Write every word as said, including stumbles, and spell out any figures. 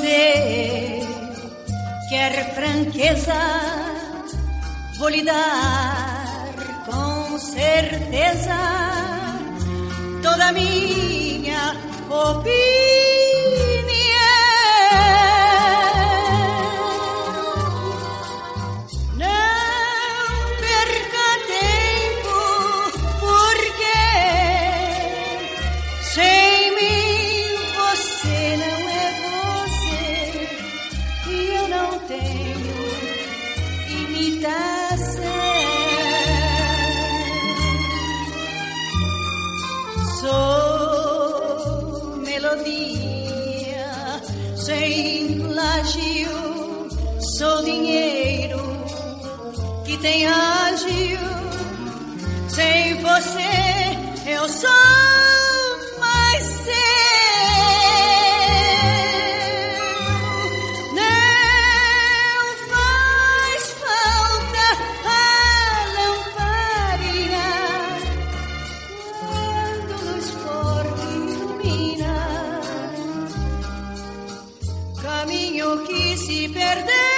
você quer franqueza, vou lhe dar com certeza toda a minha opinião. Não perca tempo, porque sem mim você não é você e eu não tenho imitação. Sou melodia sem plágio, sou dinheiro que tem ágio. Sem você eu sou mais seu. Não faz falta a lamparina quando luz forte ilumina caminho que se perdeu.